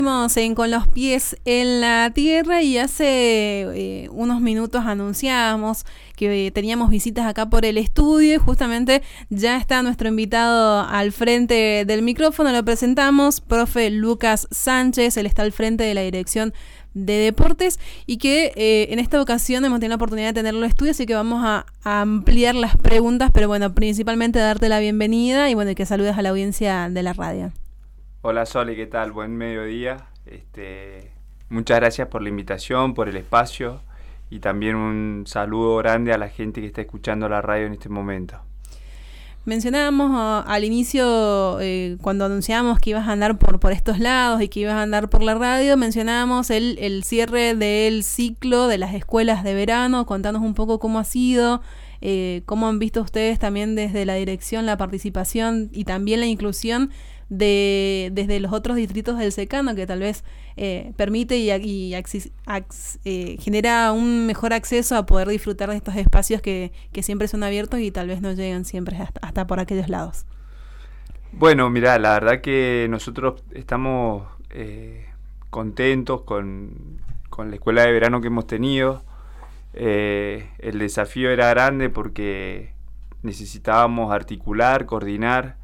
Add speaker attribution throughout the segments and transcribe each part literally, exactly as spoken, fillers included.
Speaker 1: En Con los pies en la tierra, y hace eh, unos minutos anunciábamos que eh, teníamos visitas acá por el estudio, y justamente ya está nuestro invitado al frente del micrófono. Lo presentamos, profe Lucas Sánchez. Él está al frente de la Dirección de Deportes, y que eh, en esta ocasión hemos tenido la oportunidad de tenerlo en el estudio, así que vamos a, a ampliar las preguntas, pero bueno, principalmente darte la bienvenida y bueno, que saludes a la audiencia de la radio.
Speaker 2: Hola Sole, ¿qué tal? Buen mediodía. Este, muchas gracias por la invitación, por el espacio, y también un saludo grande a la gente que está escuchando la radio en este momento.
Speaker 1: Mencionábamos uh, al inicio, eh, cuando anunciábamos que ibas a andar por, por estos lados y que ibas a andar por la radio, mencionábamos el, el cierre del ciclo de las escuelas de verano. Contanos un poco cómo ha sido, eh, cómo han visto ustedes también desde la dirección la participación y también la inclusión de desde los otros distritos del secano, que tal vez eh, permite y, y axis, ax, eh, genera un mejor acceso a poder disfrutar de estos espacios que, que siempre son abiertos y tal vez no llegan siempre hasta, hasta por aquellos lados.
Speaker 2: Bueno, mirá, la verdad que nosotros estamos eh, contentos con, con la escuela de verano que hemos tenido. Eh, el desafío era grande porque necesitábamos articular, coordinar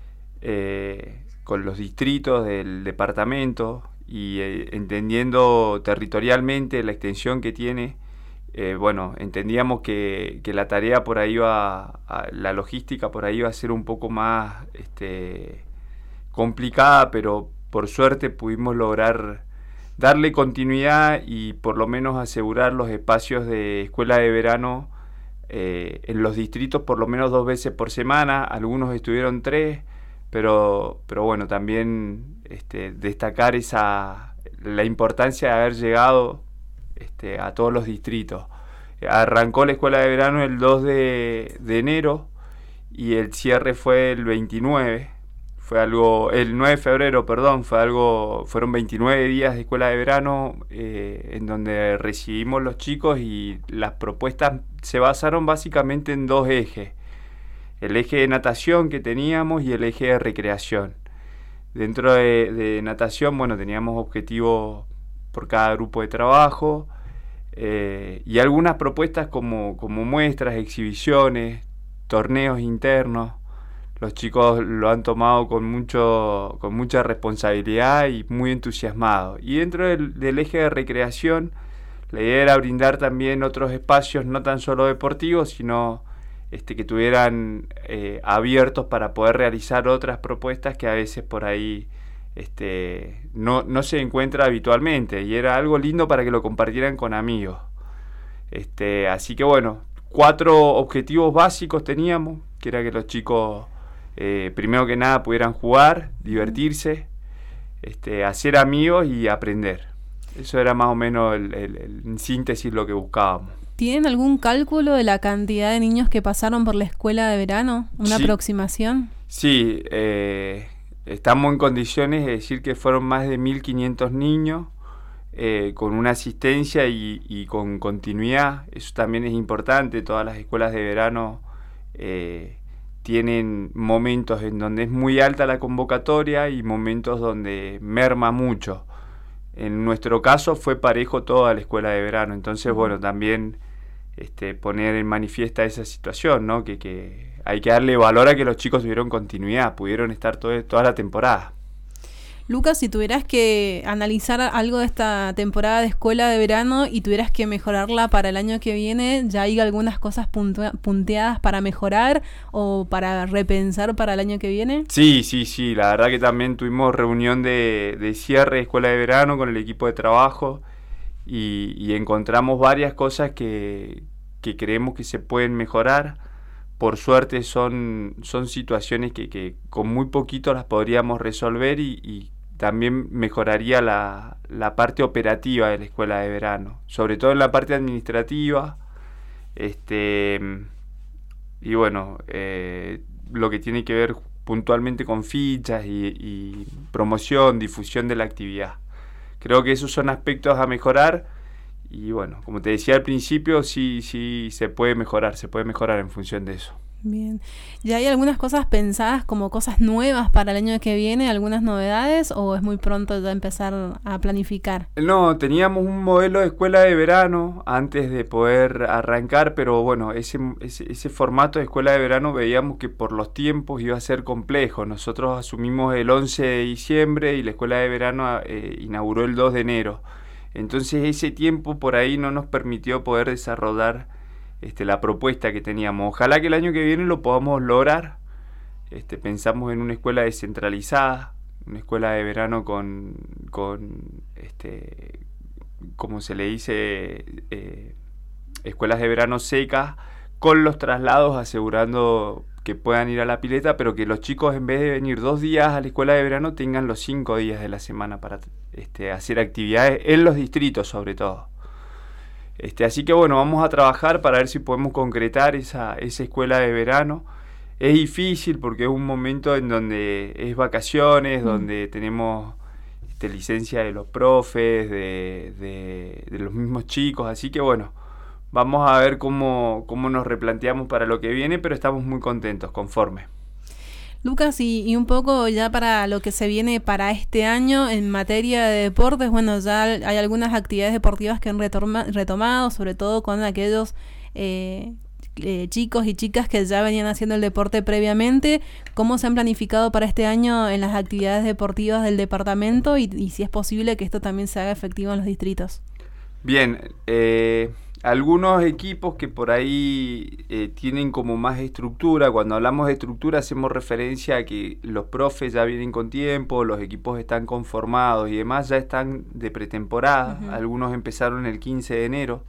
Speaker 2: Eh, con los distritos del departamento y eh, entendiendo territorialmente la extensión que tiene. Eh, bueno, entendíamos que, que la tarea por ahí va, a, la logística por ahí va a ser un poco más este, complicada, pero por suerte pudimos lograr darle continuidad y por lo menos asegurar los espacios de escuela de verano eh, en los distritos por lo menos dos veces por semana. Algunos estuvieron tres. Pero, pero bueno, también este, destacar esa la importancia de haber llegado este, a todos los distritos. Arrancó la escuela de verano el dos de enero y el cierre fue el veintinueve. Fue algo, el nueve de febrero, perdón, fue algo, fueron veintinueve días de escuela de verano eh, en donde recibimos los chicos, y las propuestas se basaron básicamente en dos ejes. El eje de natación que teníamos y el eje de recreación. Dentro de, de natación, bueno, teníamos objetivos por cada grupo de trabajo eh, y algunas propuestas como, como muestras, exhibiciones, torneos internos. Los chicos lo han tomado con, mucho, con mucha responsabilidad y muy entusiasmados. Y dentro del, del eje de recreación, la idea era brindar también otros espacios, no tan solo deportivos, sino Este, que tuvieran eh, abiertos para poder realizar otras propuestas que a veces por ahí este, no, no se encuentra habitualmente, y era algo lindo para que lo compartieran con amigos. Este, así que bueno, cuatro objetivos básicos teníamos, que era que los chicos eh, primero que nada pudieran jugar, divertirse, este, hacer amigos y aprender. Eso era más o menos el, el, el, en síntesis lo que buscábamos.
Speaker 1: ¿Tienen algún cálculo de la cantidad de niños que pasaron por la escuela de verano? ¿Una sí. aproximación?
Speaker 2: Sí, eh, estamos en condiciones de decir que fueron más de mil quinientos niños eh, con una asistencia y, y con continuidad. Eso también es importante. Todas las escuelas de verano eh, tienen momentos en donde es muy alta la convocatoria y momentos donde merma mucho. En nuestro caso fue parejo toda la escuela de verano, entonces bueno, también este, poner en manifiesta esa situación, ¿no? Que, que hay que darle valor a que los chicos tuvieron continuidad, pudieron estar todo, toda la temporada.
Speaker 1: Lucas, si tuvieras que analizar algo de esta temporada de escuela de verano y tuvieras que mejorarla para el año que viene, ¿ya hay algunas cosas puntu- punteadas para mejorar o para repensar para el año que viene?
Speaker 2: Sí, sí, sí, la verdad que también tuvimos reunión de, de cierre de escuela de verano con el equipo de trabajo y, y encontramos varias cosas que, que creemos que se pueden mejorar. Por suerte son, son situaciones que, que con muy poquito las podríamos resolver y, y también mejoraría la, la parte operativa de la escuela de verano, sobre todo en la parte administrativa, este, y bueno, eh, lo que tiene que ver puntualmente con fichas y, y promoción, difusión de la actividad. Creo que esos son aspectos a mejorar y bueno, como te decía al principio, sí, sí se puede mejorar, se puede mejorar en función de eso.
Speaker 1: Bien. ¿Ya hay algunas cosas pensadas como cosas nuevas para el año que viene, algunas novedades, o es muy pronto ya empezar a planificar?
Speaker 2: No, teníamos un modelo de escuela de verano antes de poder arrancar, pero bueno, ese, ese, ese formato de escuela de verano veíamos que por los tiempos iba a ser complejo. Nosotros asumimos el once de diciembre y la escuela de verano eh, inauguró el dos de enero. Entonces ese tiempo por ahí no nos permitió poder desarrollar Este, la propuesta que teníamos. Ojalá que el año que viene lo podamos lograr. Este, pensamos en una escuela descentralizada, una escuela de verano con, con este, como se le dice, eh, escuelas de verano secas, con los traslados asegurando que puedan ir a la pileta, pero que los chicos en vez de venir dos días a la escuela de verano tengan los cinco días de la semana para este, hacer actividades en los distritos sobre todo. Este, así que bueno, vamos a trabajar para ver si podemos concretar esa, esa escuela de verano. Es difícil porque es un momento en donde es vacaciones, mm. donde tenemos este, licencia de los profes, de, de, de los mismos chicos, así que bueno, vamos a ver cómo, cómo nos replanteamos para lo que viene, pero estamos muy contentos, conformes.
Speaker 1: Lucas, y, y un poco ya para lo que se viene para este año en materia de deportes, bueno, ya hay algunas actividades deportivas que han retoma, retomado, sobre todo con aquellos eh, eh, chicos y chicas que ya venían haciendo el deporte previamente. ¿Cómo se han planificado para este año en las actividades deportivas del departamento y, y si es posible que esto también se haga efectivo en los distritos?
Speaker 2: Bien, eh... algunos equipos que por ahí eh, tienen como más estructura. Cuando hablamos de estructura hacemos referencia a que los profes ya vienen con tiempo, los equipos están conformados y demás, ya están de pretemporada. Uh-huh. Algunos empezaron el quince de enero.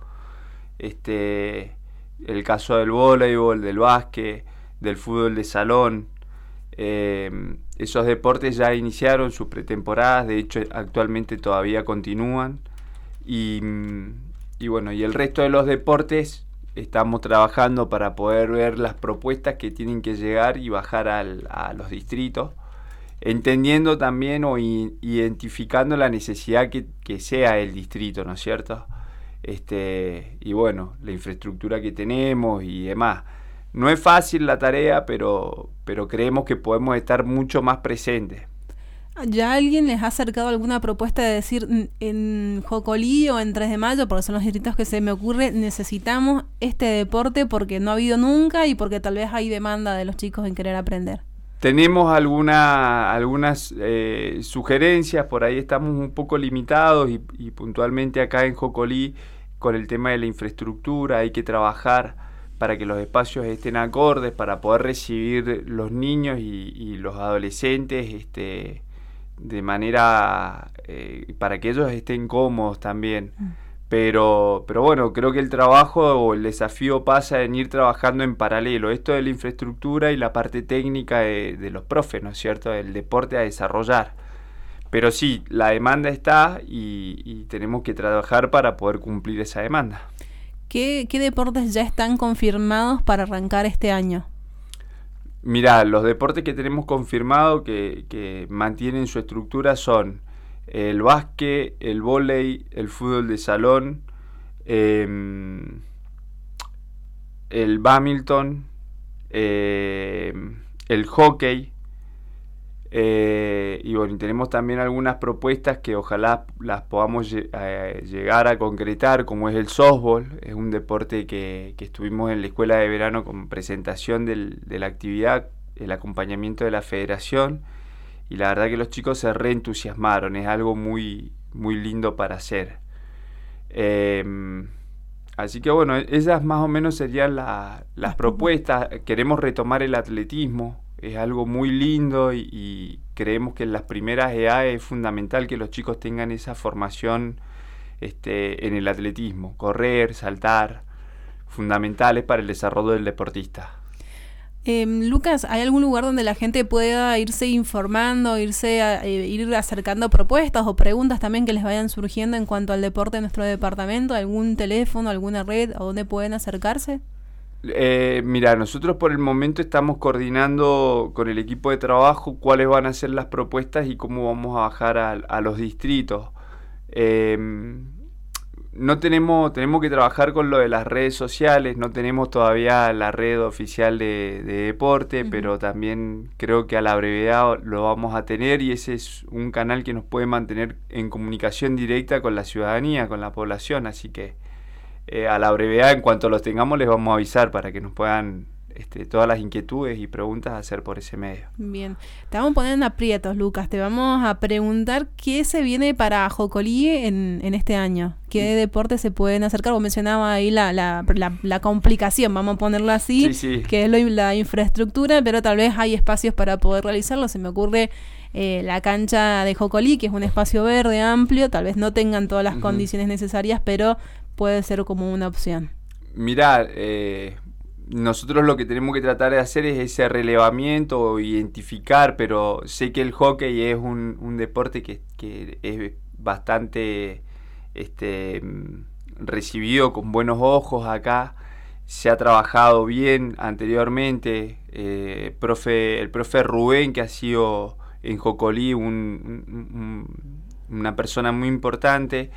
Speaker 2: Este, el caso del voleibol, del básquet, del fútbol de salón. Eh, esos deportes ya iniciaron sus pretemporadas, de hecho actualmente todavía continúan. Y... Y bueno, y el resto de los deportes estamos trabajando para poder ver las propuestas que tienen que llegar y bajar al, a los distritos, entendiendo también o i- identificando la necesidad que, que sea el distrito, ¿no es cierto? Este, y bueno, la infraestructura que tenemos y demás. No es fácil la tarea, pero, pero creemos que podemos estar mucho más presentes.
Speaker 1: ¿Ya alguien les ha acercado alguna propuesta de decir en Jocolí o en tres de mayo, porque son los distritos que se me ocurre, necesitamos este deporte porque no ha habido nunca y porque tal vez hay demanda de los chicos en querer aprender?
Speaker 2: Tenemos alguna, algunas eh, sugerencias, por ahí estamos un poco limitados y, y puntualmente acá en Jocolí con el tema de la infraestructura hay que trabajar para que los espacios estén acordes, para poder recibir los niños y, y los adolescentes este, de manera eh, para que ellos estén cómodos también. Mm. Pero, pero bueno, creo que el trabajo o el desafío pasa en ir trabajando en paralelo. Esto de la infraestructura y la parte técnica de, de los profes, ¿no es cierto? El deporte a desarrollar. Pero sí, la demanda está y, y tenemos que trabajar para poder cumplir esa demanda.
Speaker 1: ¿Qué, qué deportes ya están confirmados para arrancar este año?
Speaker 2: Mirá, los deportes que tenemos confirmado que, que mantienen su estructura son el básquet, el vóley, el fútbol de salón, eh, el bádminton, eh, el hockey, eh, y bueno, tenemos también algunas propuestas que ojalá las podamos lle- eh, llegar a concretar, como es el softball. Es un deporte que, que estuvimos en la escuela de verano con presentación del, de la actividad, el acompañamiento de la federación, y la verdad que los chicos se reentusiasmaron. Es algo muy, muy lindo para hacer. Eh, así que bueno, esas más o menos serían la, las propuestas. Queremos retomar el atletismo, es algo muy lindo y, y creemos que en las primeras edades es fundamental que los chicos tengan esa formación este, en el atletismo, correr, saltar, fundamentales para el desarrollo del deportista.
Speaker 1: Eh, Lucas, ¿hay algún lugar donde la gente pueda irse informando, irse a, eh, ir acercando propuestas o preguntas también que les vayan surgiendo en cuanto al deporte de nuestro departamento? ¿Algún teléfono, alguna red a donde pueden acercarse?
Speaker 2: Eh, mira, nosotros por el momento estamos coordinando con el equipo de trabajo cuáles van a ser las propuestas y cómo vamos a bajar a, a los distritos. Eh, no tenemos, tenemos que trabajar con lo de las redes sociales, no tenemos todavía la red oficial de, de deporte, uh-huh. pero también creo que a la brevedad lo vamos a tener y ese es un canal que nos puede mantener en comunicación directa con la ciudadanía, con la población, así que eh, a la brevedad, en cuanto los tengamos, les vamos a avisar para que nos puedan este, todas las inquietudes y preguntas hacer por ese medio.
Speaker 1: Bien, te vamos a poner en aprietos, Lucas, te vamos a preguntar qué se viene para Jocolí en, en este año, qué deportes se pueden acercar. Vos mencionabas ahí la, la, la, la complicación, vamos a ponerlo así,
Speaker 2: sí, sí.
Speaker 1: que es lo, la infraestructura, pero tal vez hay espacios para poder realizarlo. Se me ocurre eh, la cancha de Jocolí, que es un espacio verde amplio, tal vez no tengan todas las uh-huh. condiciones necesarias, pero puede ser como una opción.
Speaker 2: Mirá, eh, nosotros lo que tenemos que tratar de hacer es ese relevamiento o identificar, pero sé que el hockey es un, un deporte que, que es bastante este, recibido con buenos ojos acá. Se ha trabajado bien anteriormente. Eh, profe, el profe Rubén, que ha sido en Jocolí un, un, una persona muy importante,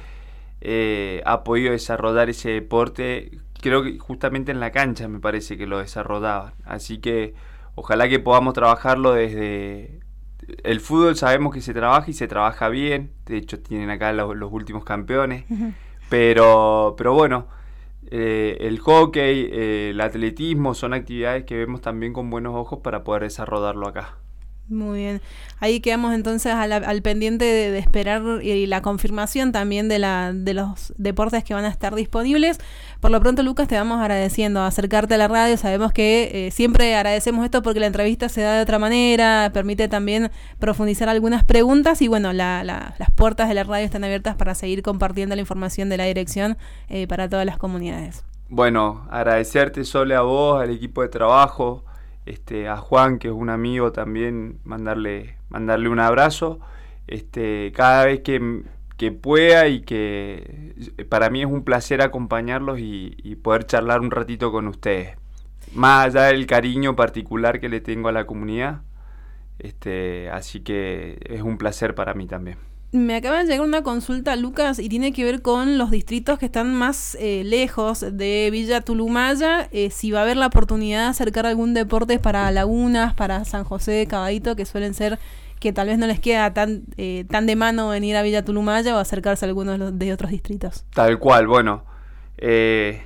Speaker 2: Eh, ha podido desarrollar ese deporte, creo que justamente en la cancha me parece que lo desarrollaban, así que ojalá que podamos trabajarlo desde el fútbol. Sabemos que se trabaja y se trabaja bien, de hecho tienen acá los, los últimos campeones, uh-huh. pero, pero bueno, eh, el hockey, eh, el atletismo son actividades que vemos también con buenos ojos para poder desarrollarlo acá.
Speaker 1: Muy bien, ahí quedamos entonces al, al pendiente de, de esperar y la confirmación también de, la, de los deportes que van a estar disponibles. Por lo pronto, Lucas, te vamos agradeciendo acercarte a la radio. Sabemos que eh, siempre agradecemos esto porque la entrevista se da de otra manera, permite también profundizar algunas preguntas y bueno, la, la, las puertas de la radio están abiertas para seguir compartiendo la información de la dirección eh, para todas las comunidades.
Speaker 2: Bueno, agradecerte, Sole, a vos, al equipo de trabajo. Este, a Juan, que es un amigo también, mandarle mandarle un abrazo este, cada vez que, que pueda, y que para mí es un placer acompañarlos y, y poder charlar un ratito con ustedes, más allá del cariño particular que le tengo a la comunidad, este, así que es un placer para mí también.
Speaker 1: Me acaba de llegar una consulta, Lucas, y tiene que ver con los distritos que están más eh, lejos de Villa Tulumaya, eh, si va a haber la oportunidad de acercar algún deporte para Lagunas, para San José de Caballito, que suelen ser que tal vez no les queda tan eh, tan de mano venir a Villa Tulumaya o acercarse a algunos de, los, de otros distritos.
Speaker 2: Tal cual, bueno, eh,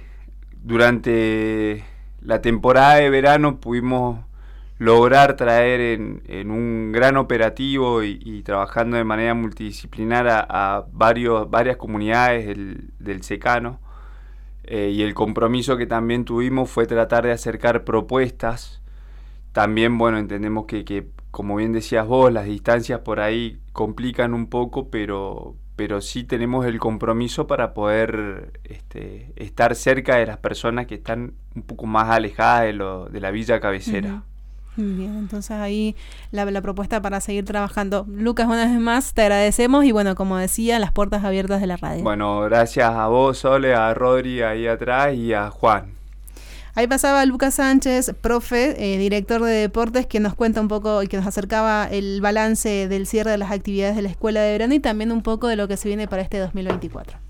Speaker 2: durante la temporada de verano pudimos lograr traer en, en un gran operativo y, y trabajando de manera multidisciplinar a, a varios, varias comunidades del, del secano, eh, y el compromiso que también tuvimos fue tratar de acercar propuestas. También, bueno, entendemos que, que como bien decías vos, las distancias por ahí complican un poco, pero, pero sí tenemos el compromiso para poder este, estar cerca de las personas que están un poco más alejadas de, lo, de la villa cabecera. Uh-huh.
Speaker 1: Bien, entonces ahí la, la propuesta para seguir trabajando. Lucas, una vez más te agradecemos y bueno, como decía, las puertas abiertas de la radio.
Speaker 2: Bueno, gracias a vos, Sole, a Rodri ahí atrás y a Juan.
Speaker 1: Ahí pasaba Lucas Sánchez, profe, eh, director de deportes, que nos cuenta un poco y que nos acercaba el balance del cierre de las actividades de la Escuela de Verano y también un poco de lo que se viene para este dos mil veinticuatro.